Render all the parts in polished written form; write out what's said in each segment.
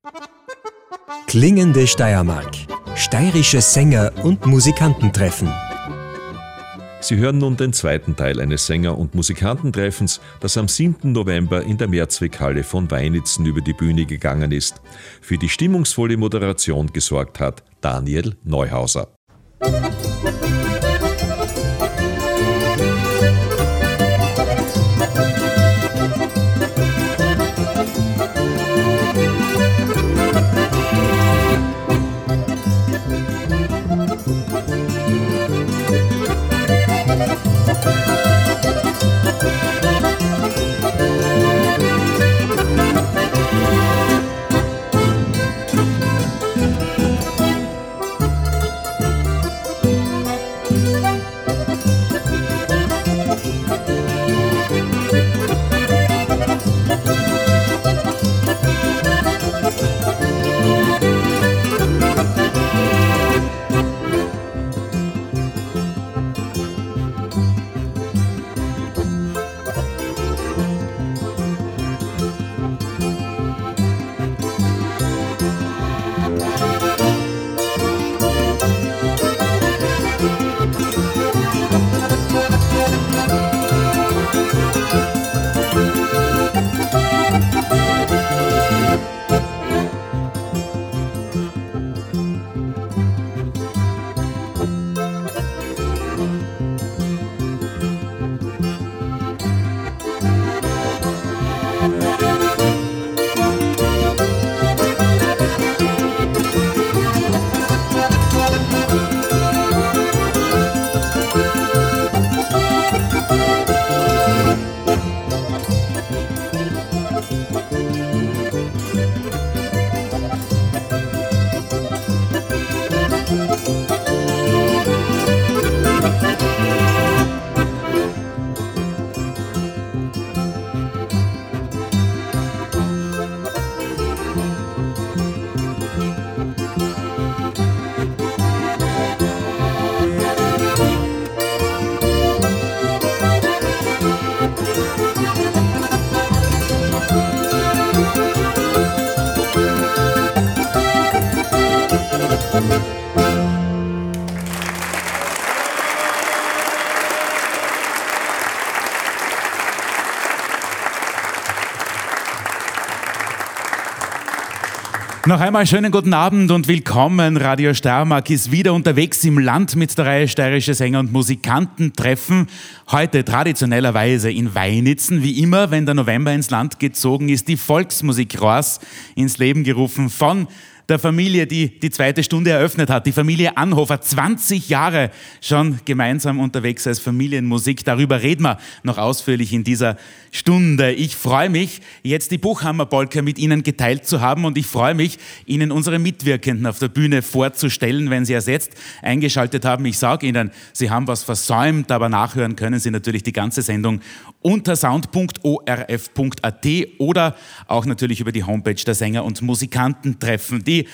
Klingende Steiermark. Steirische Sänger und Musikanten treffen. Sie hören nun den zweiten Teil eines Sänger- und Musikantentreffens, das am 7. November in der Mehrzweckhalle von Weinitzen über die Bühne gegangen ist. Für die stimmungsvolle Moderation gesorgt hat Daniel Neuhauser. Noch einmal schönen guten Abend und willkommen. Radio Steiermark ist wieder unterwegs im Land mit der Reihe Steirische Sänger und Musikanten treffen. Heute traditionellerweise in Weinitzen. Wie immer, wenn der November ins Land gezogen ist, die Volksmusik Rohrs ins Leben gerufen von der Familie, die die zweite Stunde eröffnet hat, die Familie Anhofer, 20 Jahre schon gemeinsam unterwegs als Familienmusik. Darüber reden wir noch ausführlich in dieser Stunde. Ich freue mich, jetzt die Buchhammer-Polka mit Ihnen geteilt zu haben und ich freue mich, Ihnen unsere Mitwirkenden auf der Bühne vorzustellen, wenn Sie erst jetzt eingeschaltet haben. Ich sage Ihnen, Sie haben was versäumt, aber nachhören können Sie natürlich die ganze Sendung unter sound.orf.at oder auch natürlich über die Homepage der Sänger- und Musikantentreffen. Die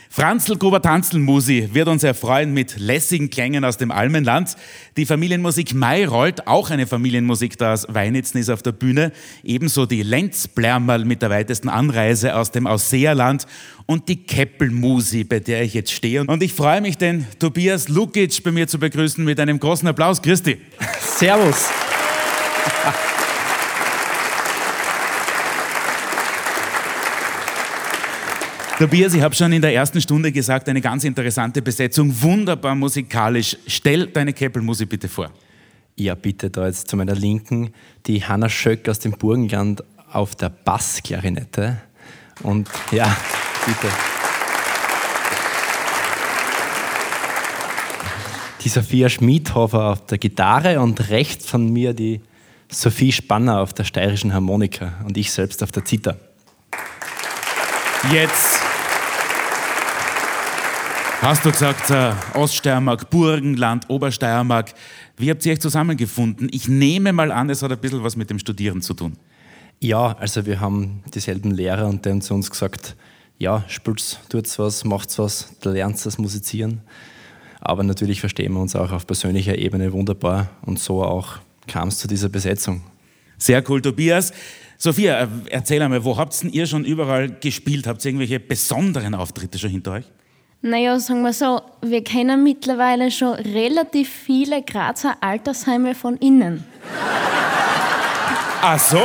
Franzl-Gruber-Tanzl-Musi wird uns erfreuen mit lässigen Klängen aus dem Almenland. Die Familienmusik Mayrold, auch eine Familienmusik da aus Weinitzen, ist auf der Bühne. Ebenso die Lenz-Blärmerl mit der weitesten Anreise aus dem Ausseerland und die Keppel-Musi, bei der ich jetzt stehe. Und ich freue mich, den Tobias Lukic bei mir zu begrüßen mit einem großen Applaus. Grüß dich. Servus. Tobias, ich habe schon in der ersten Stunde gesagt, eine ganz interessante Besetzung, wunderbar musikalisch. Stell deine Keppel-Musi bitte vor. Ja, bitte, da jetzt zu meiner Linken die Hanna Schöck aus dem Burgenland auf der Bassklarinette. Und ja, bitte. Die Sophia Schmidhofer auf der Gitarre und rechts von mir die Sophie Spanner auf der steirischen Harmonika und ich selbst auf der Zither. Jetzt hast du gesagt, Oststeiermark, Burgenland, Obersteiermark. Wie habt ihr euch zusammengefunden? Ich nehme mal an, es hat ein bisschen was mit dem Studieren zu tun. Ja, also wir haben dieselben Lehrer und die haben zu uns gesagt, ja, spielt's, tut's was, macht's was, da lernst das Musizieren. Aber natürlich verstehen wir uns auch auf persönlicher Ebene wunderbar und so auch kam es zu dieser Besetzung. Sehr cool, Tobias. Sophia, erzähl einmal, wo habt ihr schon überall gespielt? Habt ihr irgendwelche besonderen Auftritte schon hinter euch? Naja, sagen wir so, wir kennen mittlerweile schon relativ viele Grazer Altersheime von innen. Ach so!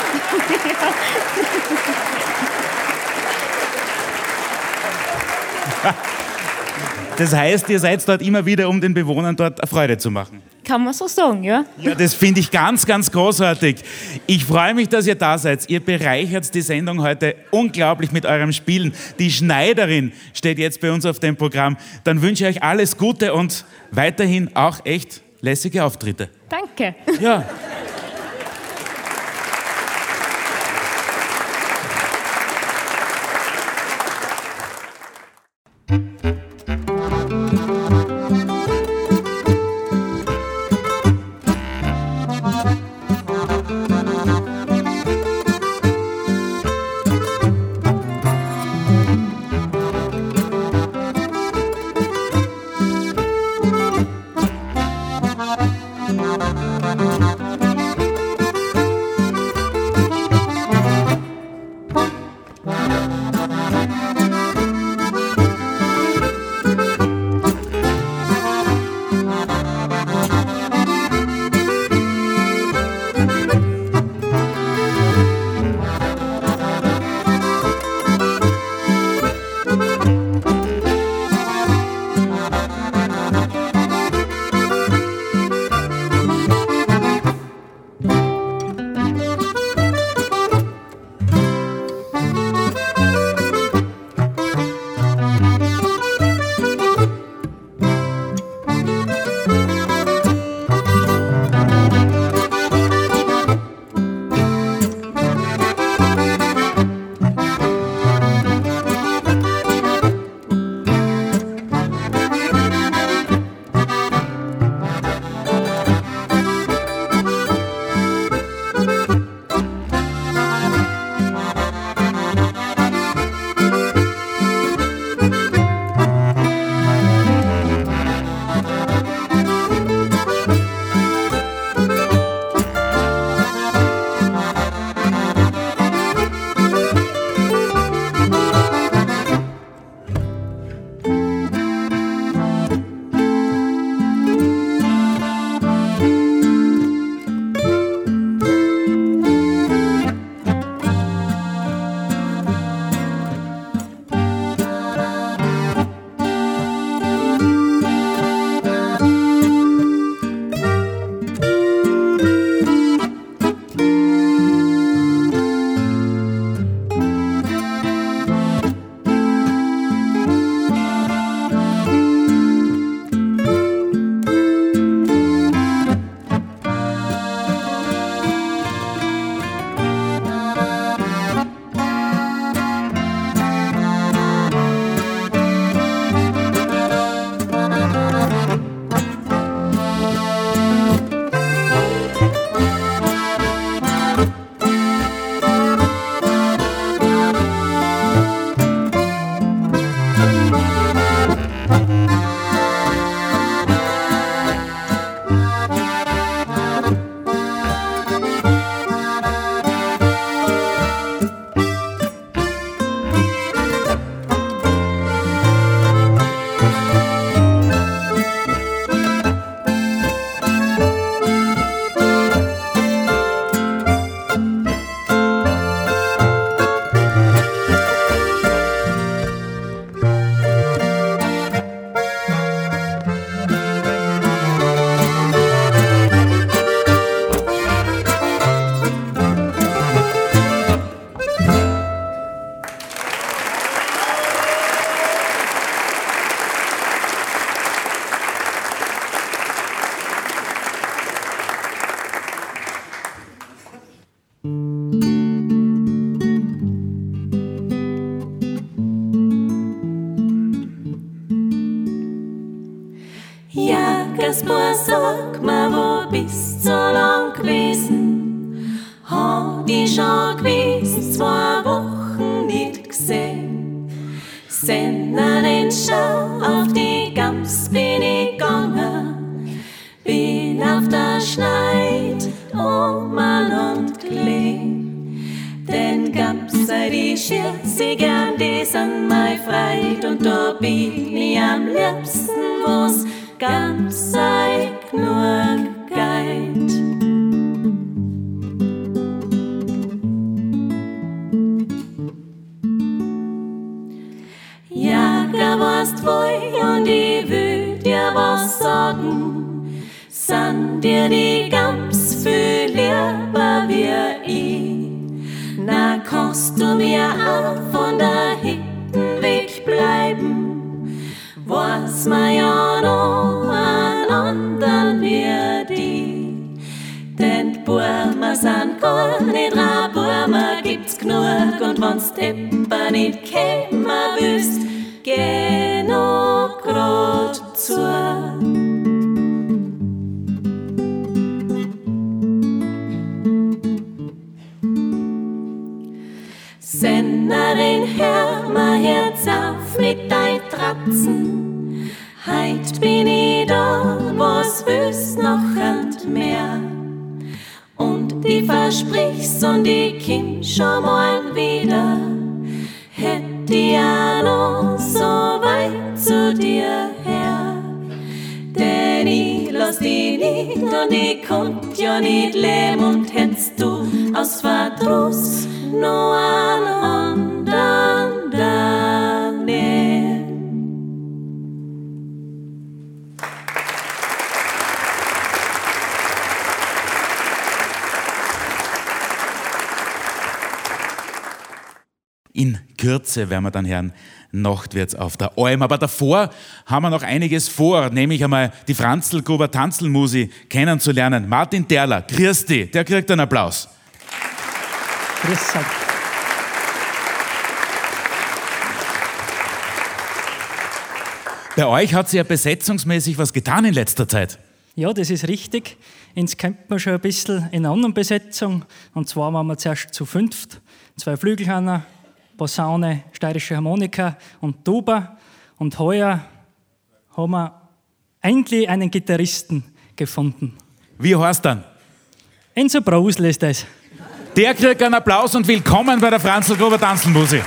Das heißt, ihr seid dort immer wieder, um den Bewohnern dort eine Freude zu machen. Kann man so sagen, ja? Ja, das finde ich ganz, ganz großartig. Ich freue mich, dass ihr da seid. Ihr bereichert die Sendung heute unglaublich mit eurem Spielen. Die Schneiderin steht jetzt bei uns auf dem Programm. Dann wünsche ich euch alles Gute und weiterhin auch echt lässige Auftritte. Danke. Ja. Kasper, sag mir, wo bist so lang gewesen? Hab ich schon gewesen, 2 Wochen nicht gesehen. Sennerin, schau, auf die Gams bin ich gegangen. Bin auf der Schneid, Mann und Klee. bei die Schiers, ich gern die sind mei Freit und da bin ich am liebsten, wo's ganz seid nur geit. Jager warst wohl und ich will dir was sagen, sind dir die ganz viel lieber wie ich. Na, kannst du mir auch von da hinten wegbleiben, weiß man ja noch an anderen wie die. Denn die Burmer sind gar nicht rar, Burmer gibt's genug, und wenn's Depper nicht kämen willst, geh noch grad zu. Sennerin, hör mal Herz auf mit dein Tratzen. Heut bin ich da, was willst noch und mehr? Und ich versprich's und ich komm schon mal wieder. Hätt ich auch noch so weit zu dir her. Denn ich lass dich nicht und ich konnt ja nicht leben, und hättst du aus Verdruss nur an anderen daneben. In Kürze werden wir dann hören, Nachtwärts auf der Alm. Aber davor haben wir noch einiges vor, nämlich einmal die Franzlgruber Tanzelmusi kennenzulernen. Martin Derler, grüß dich, der kriegt einen Applaus. Grüß euch. Bei euch hat sich ja besetzungsmäßig was getan in letzter Zeit. Ja, das ist richtig. Jetzt kennt man schon ein bisschen in einer anderen Besetzung. Und zwar waren wir zuerst zu 5, 2 Flügelhörner, Posaune, steirische Harmonika und Tuba. Und heuer haben wir endlich einen Gitarristen gefunden. Wie heißt dann? Enzo Brausel ist das. Der kriegt einen Applaus und willkommen bei der Franzlgruber Tanzelmusi.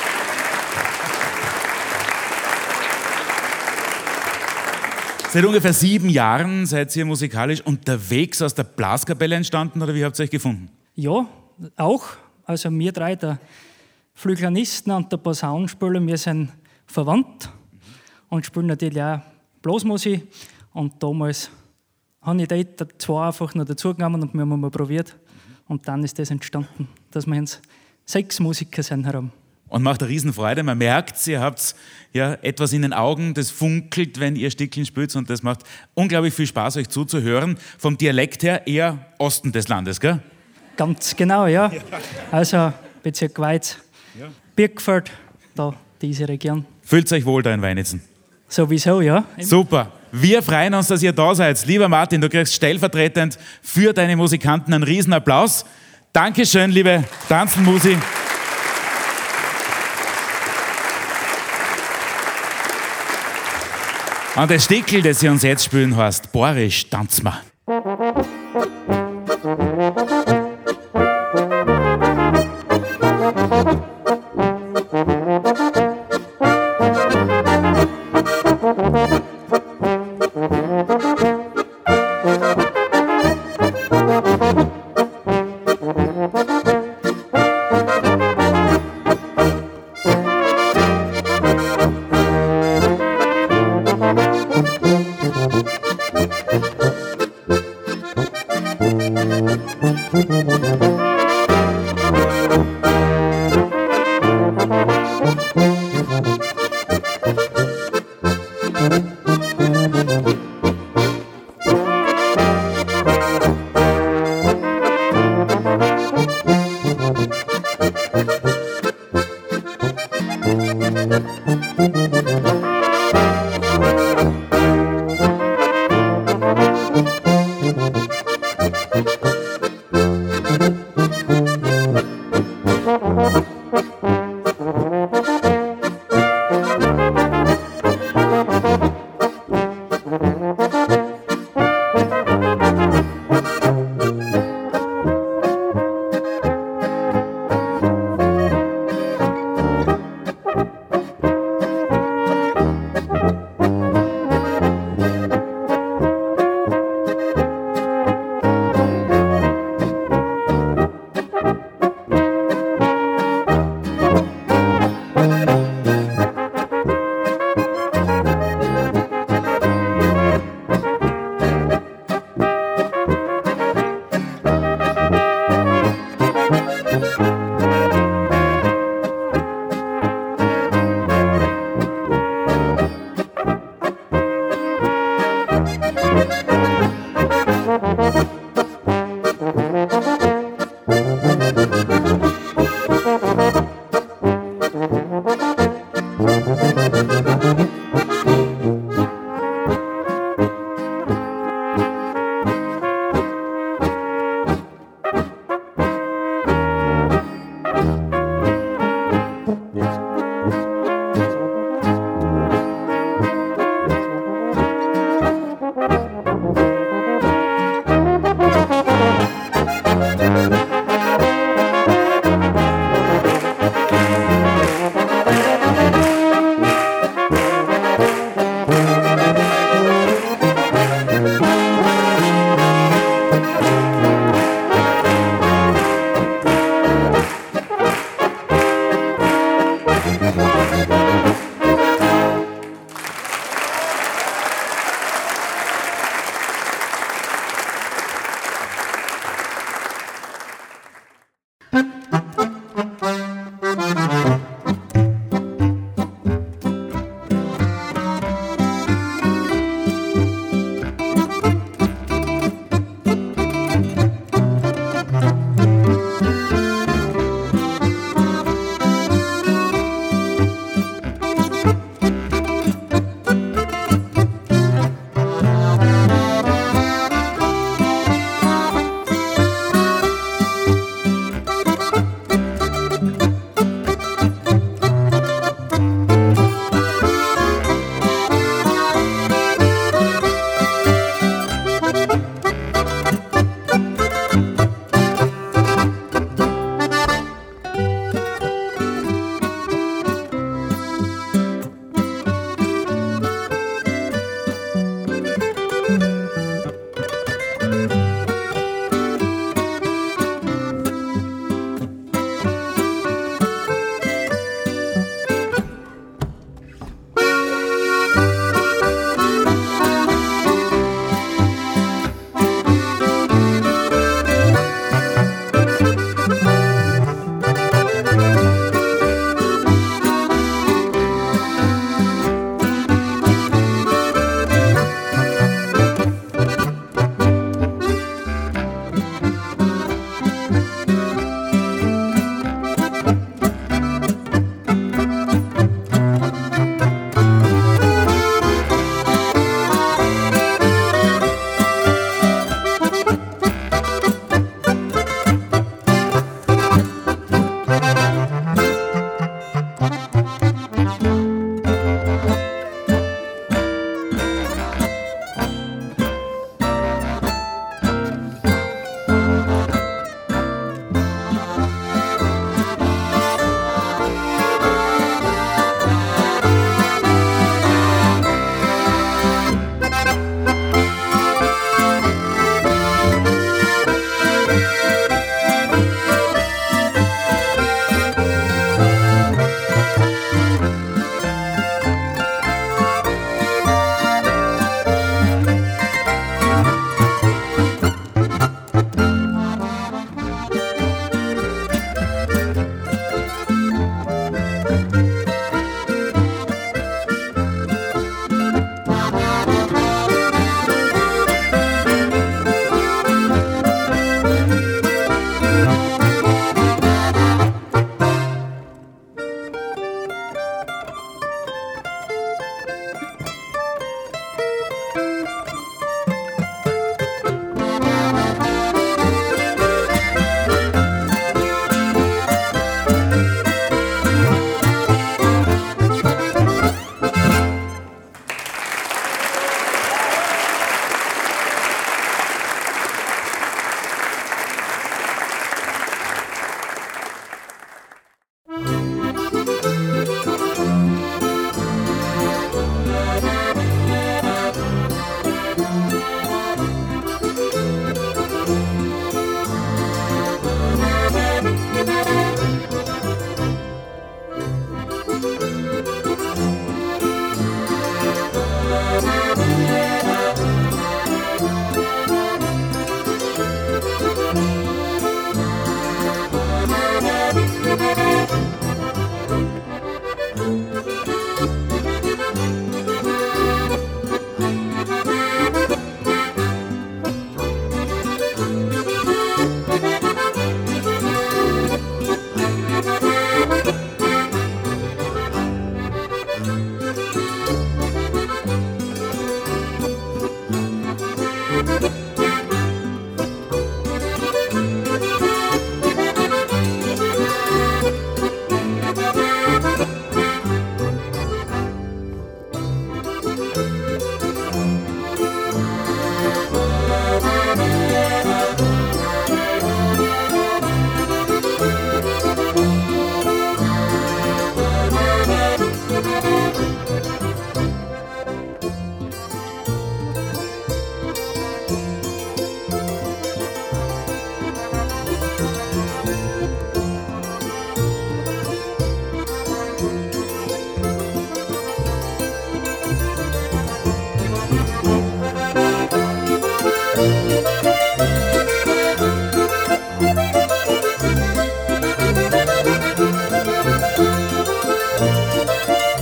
Seit ungefähr 7 Jahren seid ihr musikalisch unterwegs, aus der Blaskapelle entstanden, oder wie habt ihr euch gefunden? Ja, auch. Also wir drei, der Flügelhornisten und der Posaunenspieler, wir sind verwandt und spielen natürlich auch Blasmusik. Und damals habe ich die 2 einfach noch dazugenommen und wir haben mal probiert. Und dann ist das entstanden, dass wir jetzt 6 Musiker sind herum. Und macht eine Riesenfreude. Man merkt, ihr habt ja etwas in den Augen, das funkelt, wenn ihr Stickeln spielt, und das macht unglaublich viel Spaß, euch zuzuhören. Vom Dialekt her eher Osten des Landes, gell? Ganz genau, ja. Also Bezirk Weiz, Birkfeld, da diese Region. Fühlt euch wohl da in Weinitzen? Sowieso, ja. Super. Wir freuen uns, dass ihr da seid. Lieber Martin, du kriegst stellvertretend für deine Musikanten einen Riesenapplaus. Dankeschön, liebe Tanzelmusi. Und das Stickel, das ihr uns jetzt spielen heißt, Borisch, tanz mal.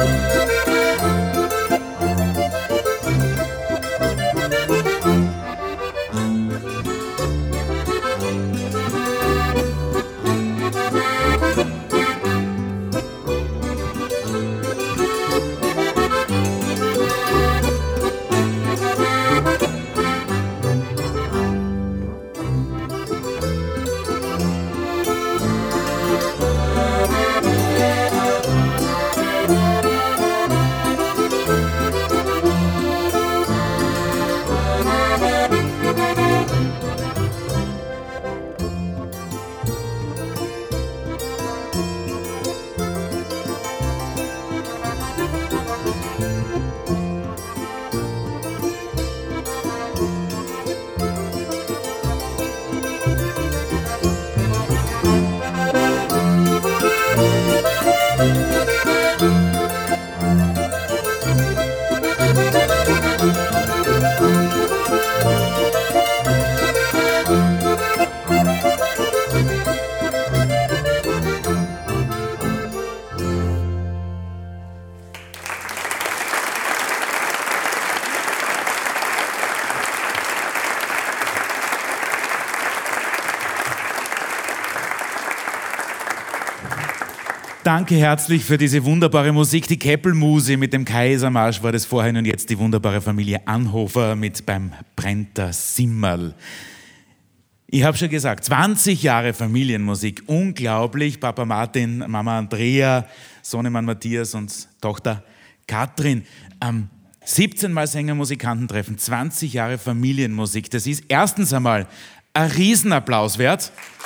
Danke herzlich für diese wunderbare Musik. Die Keppelmusi mit dem Kaisermarsch war das vorhin und jetzt die wunderbare Familie Anhofer mit Beim brennt der Simmerl. Ich habe schon gesagt, 20 Jahre Familienmusik, unglaublich. Papa Martin, Mama Andrea, Sohnemann Matthias und Tochter Katrin. 17 Mal Sänger-Musikantentreffen, 20 Jahre Familienmusik. Das ist erstens einmal ein Riesenapplaus wert.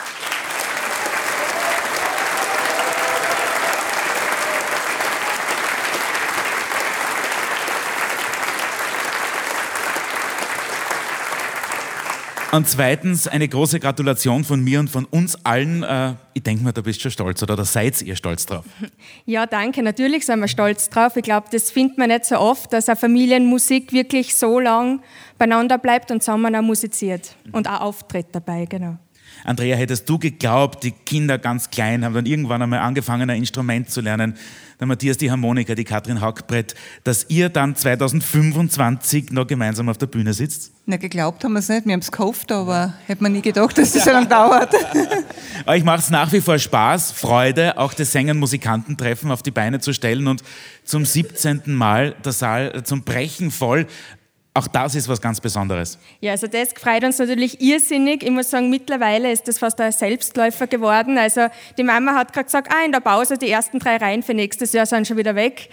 Und zweitens eine große Gratulation von mir und von uns allen. Ich denke mal, da bist du schon stolz, oder seid ihr stolz drauf? Ja, danke. Natürlich sind wir stolz drauf. Ich glaube, das findet man nicht so oft, dass eine Familienmusik wirklich so lang beieinander bleibt und zusammen auch musiziert und auch auftritt dabei, genau. Andrea, hättest du geglaubt, die Kinder ganz klein haben dann irgendwann einmal angefangen, ein Instrument zu lernen, der Matthias die Harmonika, die Katrin Hackbrett, dass ihr dann 2025 noch gemeinsam auf der Bühne sitzt? Na, geglaubt haben wir es nicht, wir haben es gehofft, aber hätte man nie gedacht, dass es so lange dauert. Euch macht es nach wie vor Spaß, Freude, auch das Sänger-Musikantentreffen auf die Beine zu stellen und zum 17. Mal der Saal zum Brechen voll. Auch das ist was ganz Besonderes. Ja, also das freut uns natürlich irrsinnig. Ich muss sagen, mittlerweile ist das fast ein Selbstläufer geworden. Also die Mama hat gerade gesagt, in der Pause die ersten 3 Reihen für nächstes Jahr sind schon wieder weg.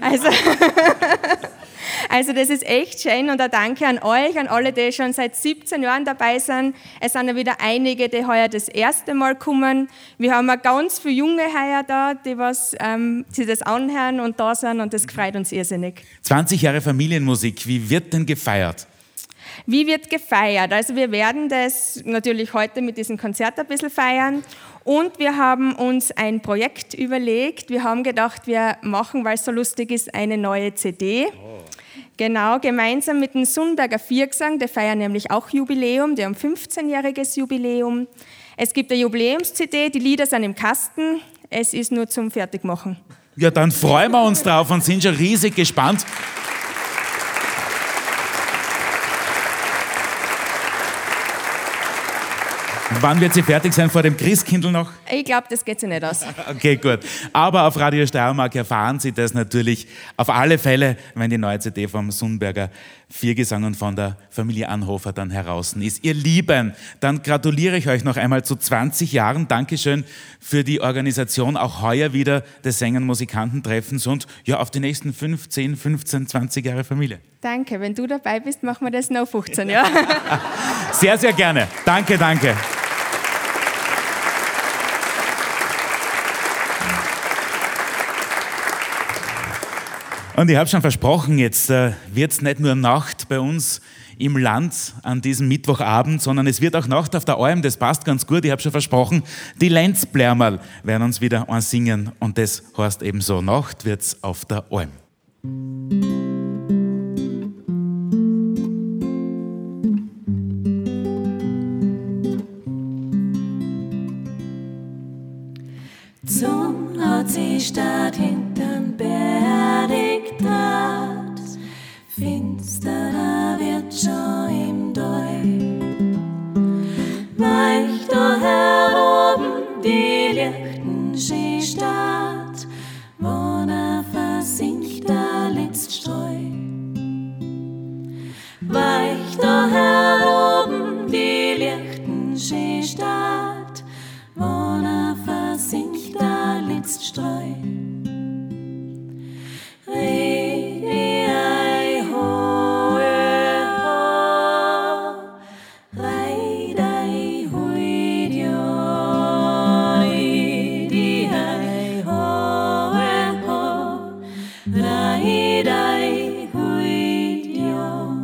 Also das ist echt schön und ein Danke an euch, an alle, die schon seit 17 Jahren dabei sind. Es sind ja wieder einige, die heuer das erste Mal kommen. Wir haben auch ganz viele Junge heuer da, die sich das anhören und da sind und das freut uns irrsinnig. 20 Jahre Familienmusik, wie wird denn gefeiert? Wie wird gefeiert? Also wir werden das natürlich heute mit diesem Konzert ein bisschen feiern und wir haben uns ein Projekt überlegt. Wir haben gedacht, wir machen, weil es so lustig ist, eine neue CD. Genau, gemeinsam mit dem Sundberger Viergesang, die feiern nämlich auch Jubiläum, die haben 15-jähriges Jubiläum. Es gibt eine Jubiläums-CD, die Lieder sind im Kasten, es ist nur zum Fertigmachen. Ja, dann freuen wir uns drauf und sind schon riesig gespannt. Wann wird sie fertig sein? Vor dem Christkindl noch? Ich glaube, das geht sich nicht aus. Okay, gut. Aber auf Radio Steiermark erfahren Sie das natürlich auf alle Fälle, wenn die neue CD vom Sundberger Viergesang und von der Familie Anhofer dann heraus ist. Ihr Lieben, dann gratuliere ich euch noch einmal zu 20 Jahren. Dankeschön für die Organisation auch heuer wieder des Sänger-Musikantentreffens und ja, auf die nächsten 5, 10, 15, 20 Jahre Familie. Danke, wenn du dabei bist, machen wir das noch 15 Jahre. Sehr, sehr gerne. Danke, danke. Und ich habe schon versprochen, jetzt wird es nicht nur Nacht bei uns im Land an diesem Mittwochabend, sondern es wird auch Nacht auf der Alm, das passt ganz gut, ich habe schon versprochen, die Lenzblärmerl werden uns wieder ansingen und das heißt eben so, Nacht wird's auf der Alm. Zum Nordsee-Stadt hinterm Berg Raidai huidyo.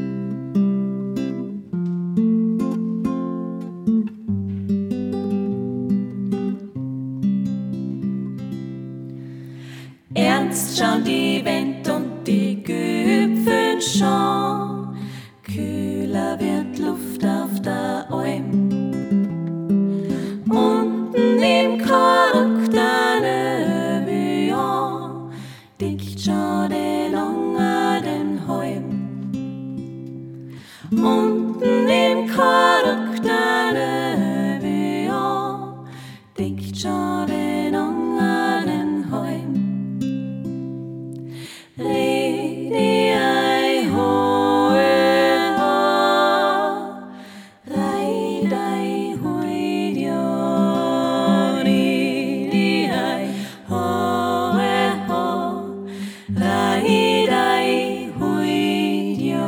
Ernst schauen die Wind und die Gipfel schon. Kühler wird Luft auf der Alm. Unten im Kork der Nevion dicht schon den Langer den Halm. Unten im Kork der Nevion dicht schon den Langer den Halm. Redi ei hoe ho, raidai huidyo. Redi ei hoe ho, raidai huidyo.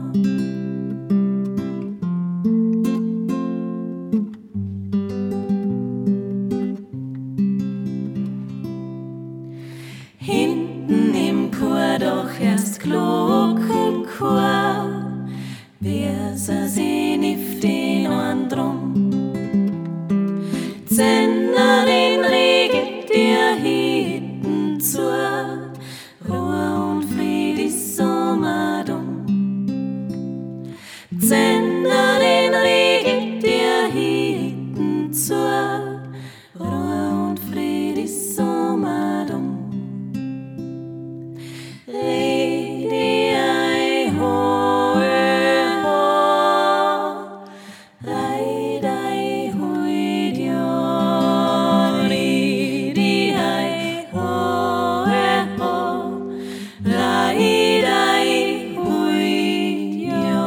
Hinten im Chor doch erst Glockenchor, wir sie nicht in einen Drum. Zennerin regelt dir hinten zur, Ruhe und Friede ist Sommerdum. Zennerin regelt dir hinten zur, Ruhe und Friede ist Sommerdum. Redi ei hoe ho, raidai huidyo. Redi ei hoe ho, raidai huidyo.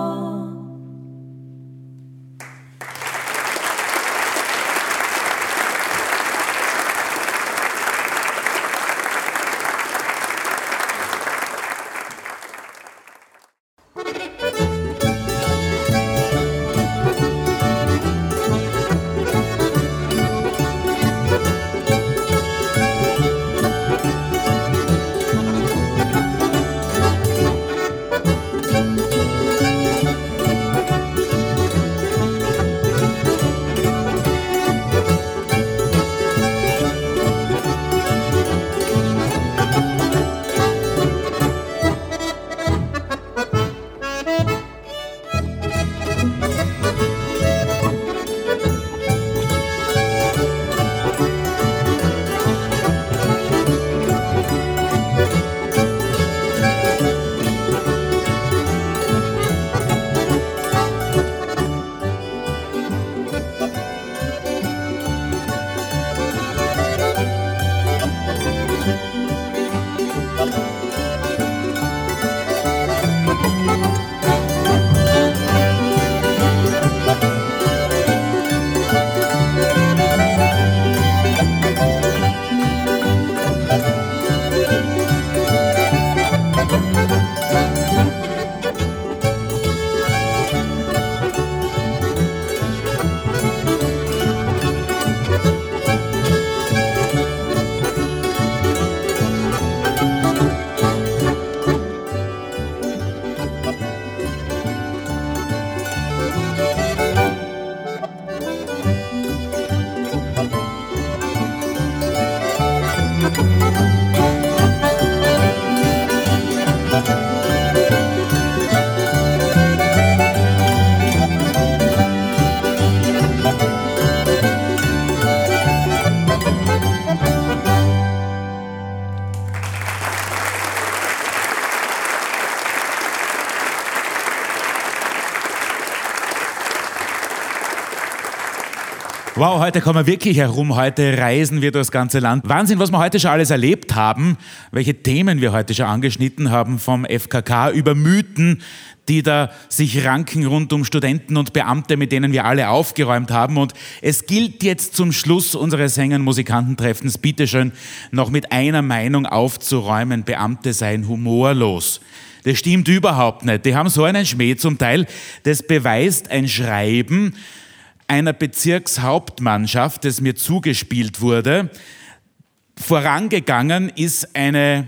Wow, heute kommen wir wirklich herum, heute reisen wir durchs ganze Land. Wahnsinn, was wir heute schon alles erlebt haben, welche Themen wir heute schon angeschnitten haben, vom FKK über Mythen, die da sich ranken rund um Studenten und Beamte, mit denen wir alle aufgeräumt haben. Und es gilt jetzt zum Schluss unseres Sänger- und Musikantentreffens, bitteschön, noch mit einer Meinung aufzuräumen: Beamte seien humorlos. Das stimmt überhaupt nicht. Die haben so einen Schmäh zum Teil. Das beweist ein Schreiben einer Bezirkshauptmannschaft, das mir zugespielt wurde. Vorangegangen ist eine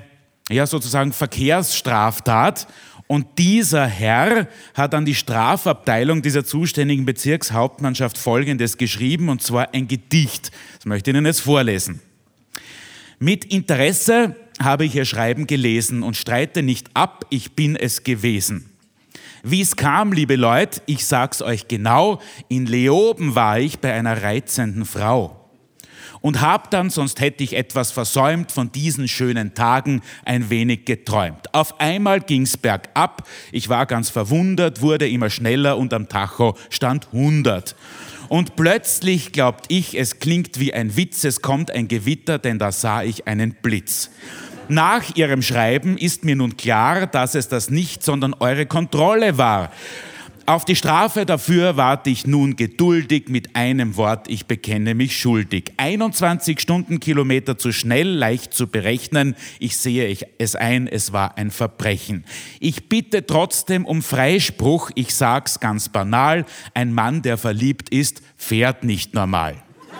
sozusagen Verkehrsstraftat. Und dieser Herr hat an die Strafabteilung dieser zuständigen Bezirkshauptmannschaft Folgendes geschrieben, und zwar ein Gedicht. Das möchte ich Ihnen jetzt vorlesen. Mit Interesse habe ich Ihr Schreiben gelesen und streite nicht ab, ich bin es gewesen. Wie es kam, liebe Leute, ich sag's euch genau, in Leoben war ich bei einer reizenden Frau. Und hab dann, sonst hätte ich etwas versäumt, von diesen schönen Tagen ein wenig geträumt. Auf einmal ging's bergab, ich war ganz verwundert, wurde immer schneller und am Tacho stand 100. Und plötzlich glaubt ich, es klingt wie ein Witz, es kommt ein Gewitter, denn da sah ich einen Blitz. Nach Ihrem Schreiben ist mir nun klar, dass es das nicht, sondern eure Kontrolle war. Auf die Strafe dafür warte ich nun geduldig, mit einem Wort, ich bekenne mich schuldig. 21 Stundenkilometer zu schnell, leicht zu berechnen, ich sehe es ein, es war ein Verbrechen. Ich bitte trotzdem um Freispruch, ich sag's ganz banal, ein Mann, der verliebt ist, fährt nicht normal.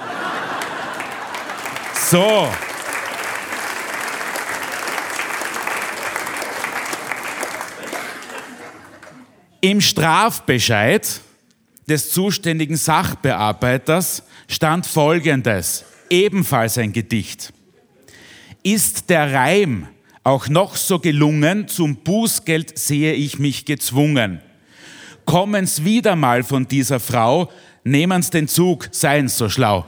So. Im Strafbescheid des zuständigen Sachbearbeiters stand Folgendes, ebenfalls ein Gedicht. Ist der Reim auch noch so gelungen, zum Bußgeld sehe ich mich gezwungen. Kommen's wieder mal von dieser Frau, nehmen's den Zug, seien's so schlau.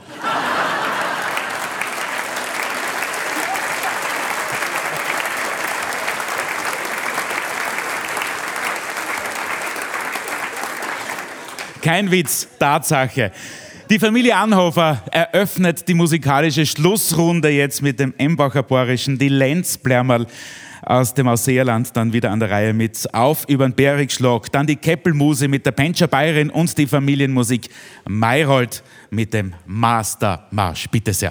Kein Witz, Tatsache. Die Familie Anhofer eröffnet die musikalische Schlussrunde jetzt mit dem Embacher Borischen, die Lenzblärmerl aus dem Ausseerland dann wieder an der Reihe mit Auf übern Bergschlag, dann die Keppelmuse mit der Pentscher Bayerin und die Familienmusik Mayrold mit dem Mastermarsch. Bitte sehr.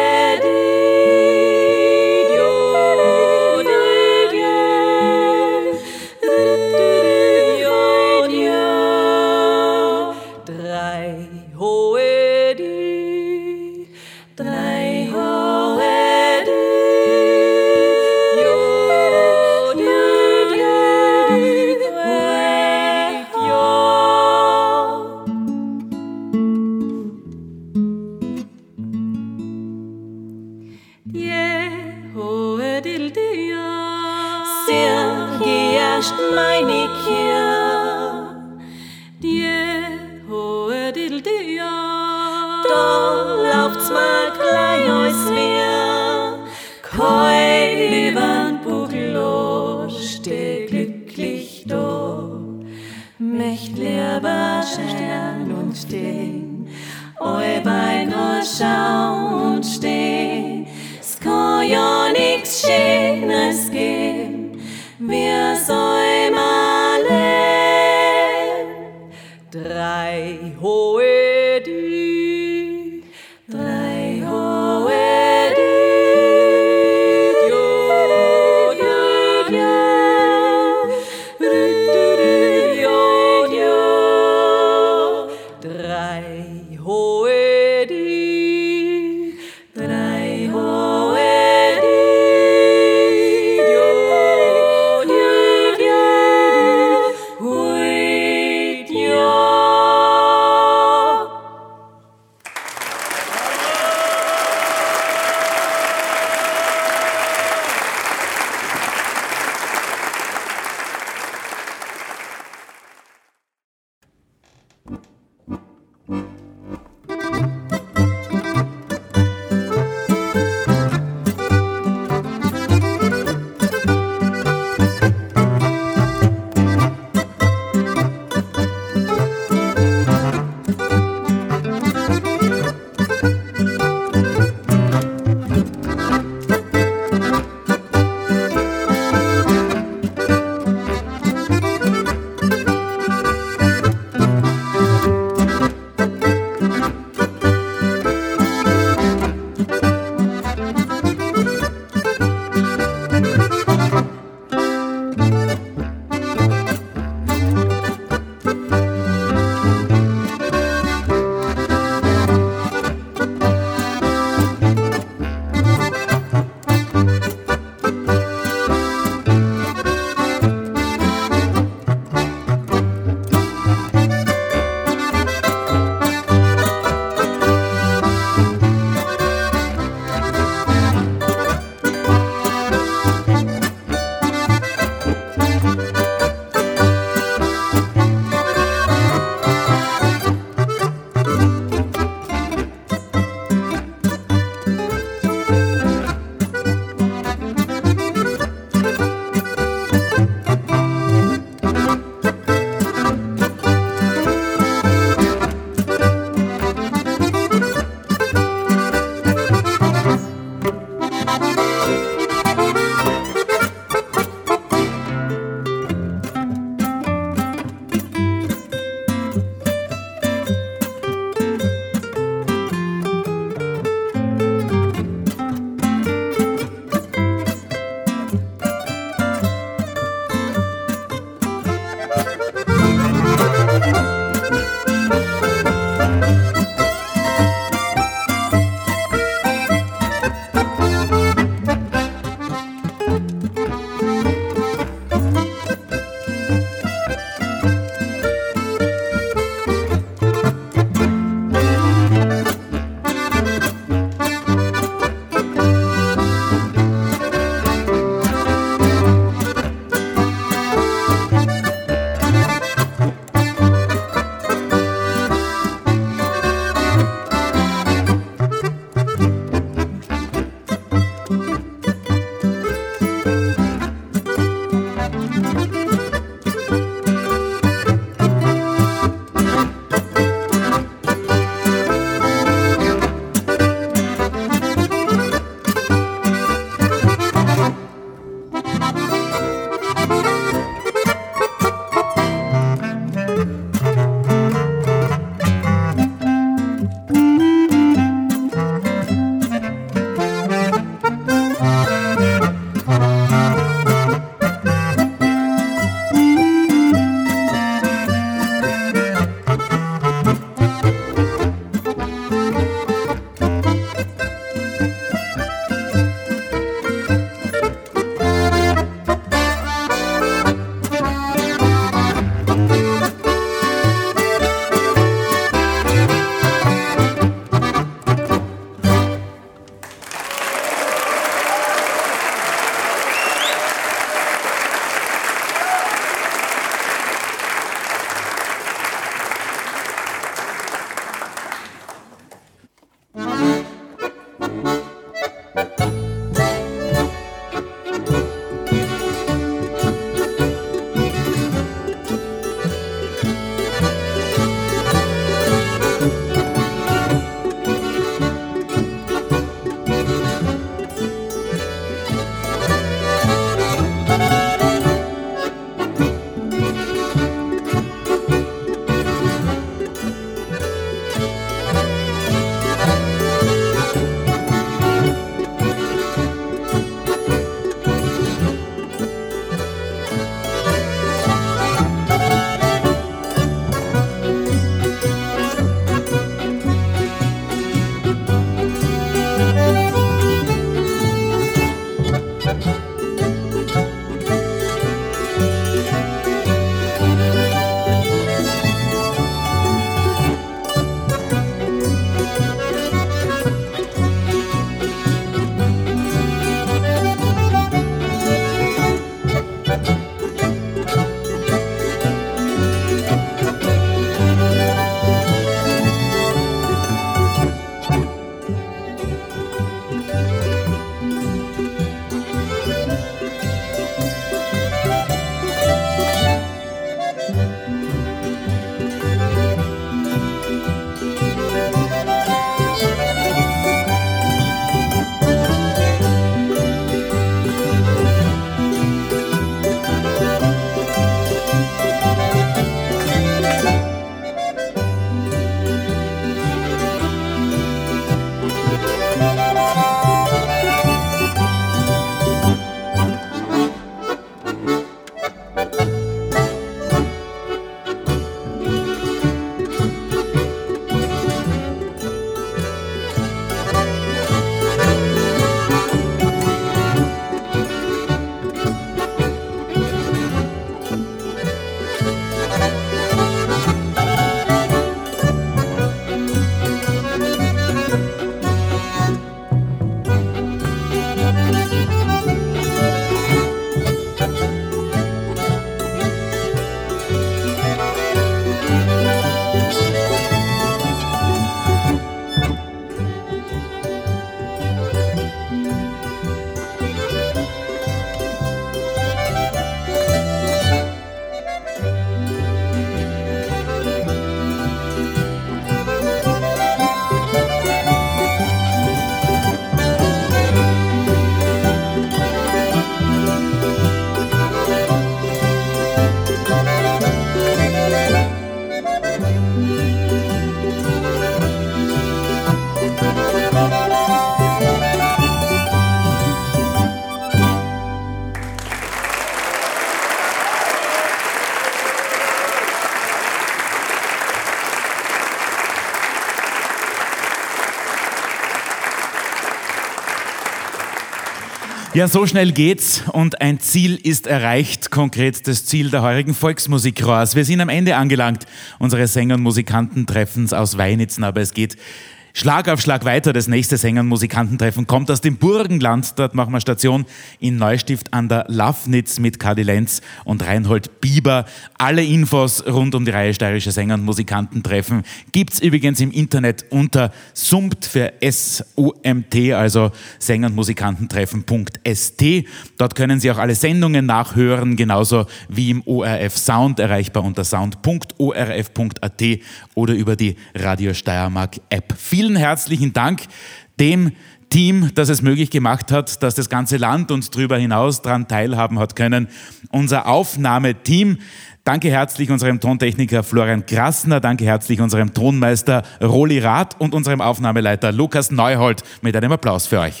Ja, so schnell geht's und ein Ziel ist erreicht, konkret das Ziel der heurigen Volksmusikchors. Wir sind am Ende angelangt, unseres Sänger- und Musikantentreffens aus Weinitzen, aber es geht Schlag auf Schlag weiter. Das nächste Sänger- und Musikantentreffen kommt aus dem Burgenland. Dort machen wir Station in Neustift an der Lafnitz mit Kadi Lenz und Reinhold Bieber. Alle Infos rund um die Reihe Steirische Sänger- und Musikantentreffen gibt's übrigens im Internet unter SUMT für S-U-M-T, also Sänger- und Musikantentreffen.st. Dort können Sie auch alle Sendungen nachhören, genauso wie im ORF Sound, erreichbar unter sound.orf.at oder über die Radio Steiermark App. Vielen herzlichen Dank dem Team, das es möglich gemacht hat, dass das ganze Land und darüber hinaus daran teilhaben hat können. Unser Aufnahmeteam. Danke herzlich unserem Tontechniker Florian Grassner, danke herzlich unserem Tonmeister Roli Rath und unserem Aufnahmeleiter Lukas Neuhold mit einem Applaus für euch.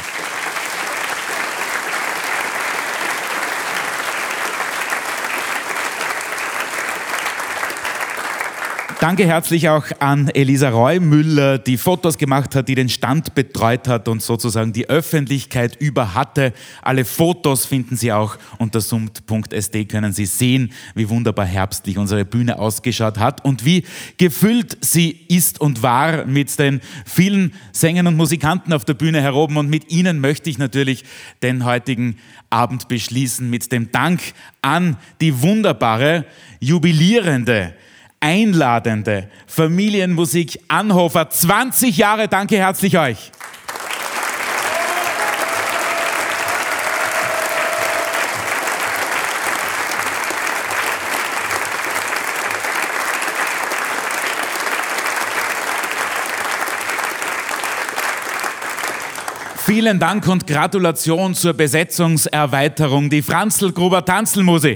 Danke herzlich auch an Elisa Reumüller, die Fotos gemacht hat, die den Stand betreut hat und sozusagen die Öffentlichkeit über hatte. Alle Fotos finden Sie auch unter sumt.st, können Sie sehen, wie wunderbar herbstlich unsere Bühne ausgeschaut hat und wie gefüllt sie ist und war mit den vielen Sängern und Musikanten auf der Bühne heroben. Und mit Ihnen möchte ich natürlich den heutigen Abend beschließen mit dem Dank an die wunderbare, jubilierende, einladende Familienmusik Anhofer. 20 Jahre, danke herzlich euch. Vielen Dank und Gratulation zur Besetzungserweiterung, die Franzl-Gruber Tanzelmusi.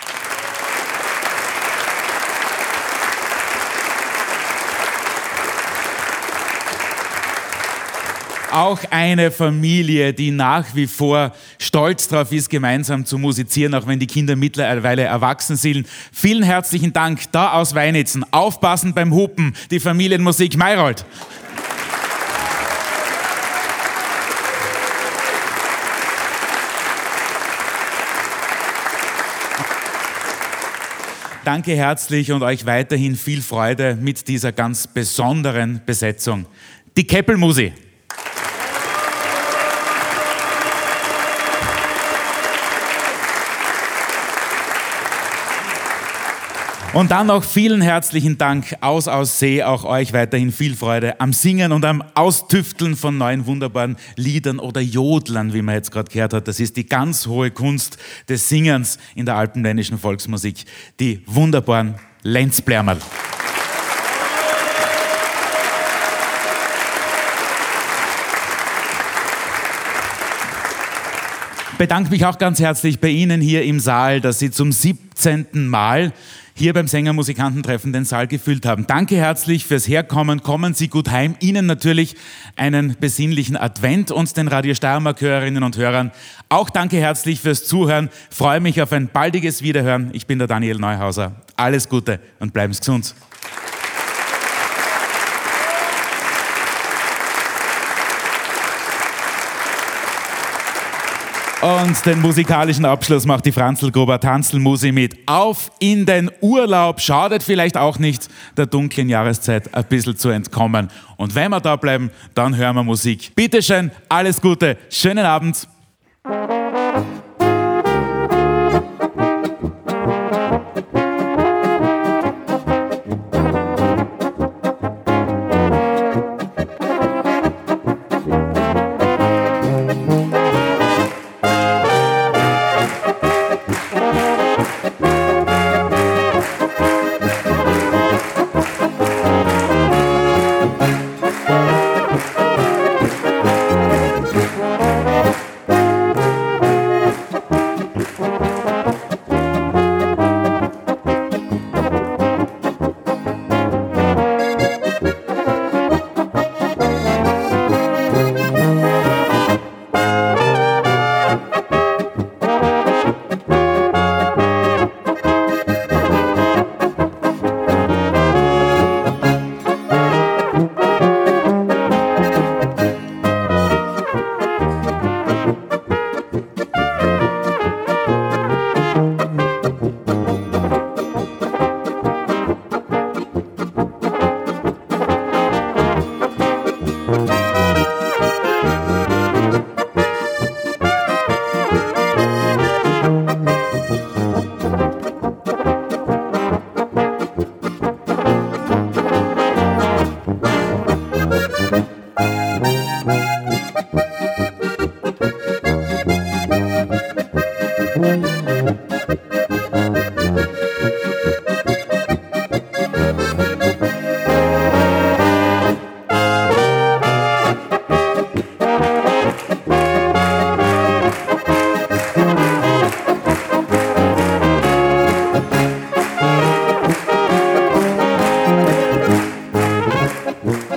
Auch eine Familie, die nach wie vor stolz darauf ist, gemeinsam zu musizieren, auch wenn die Kinder mittlerweile erwachsen sind. Vielen herzlichen Dank da aus Weinitzen. Aufpassen beim Hupen, die Familienmusik Mayrold. Danke herzlich und euch weiterhin viel Freude mit dieser ganz besonderen Besetzung. Die Keppelmusi. Und dann noch vielen herzlichen Dank aus See, auch euch weiterhin viel Freude am Singen und am Austüfteln von neuen wunderbaren Liedern oder Jodlern, wie man jetzt gerade gehört hat. Das ist die ganz hohe Kunst des Singens in der alpenländischen Volksmusik, die wunderbaren Lenzblärmerl. Bedanke mich auch ganz herzlich bei Ihnen hier im Saal, dass Sie zum 17. Mal hier beim Sänger-Musikantentreffen den Saal gefüllt haben. Danke herzlich fürs Herkommen. Kommen Sie gut heim. Ihnen natürlich einen besinnlichen Advent und den Radio Steiermark-Hörerinnen und Hörern auch danke herzlich fürs Zuhören. Freue mich auf ein baldiges Wiederhören. Ich bin der Daniel Neuhauser. Alles Gute und bleiben Sie gesund. Und den musikalischen Abschluss macht die Franzl-Gruber Tanzelmusi mit Auf in den Urlaub. Schadet vielleicht auch nicht, der dunklen Jahreszeit ein bisschen zu entkommen. Und wenn wir da bleiben, dann hören wir Musik. Bitteschön, alles Gute, schönen Abend. Musik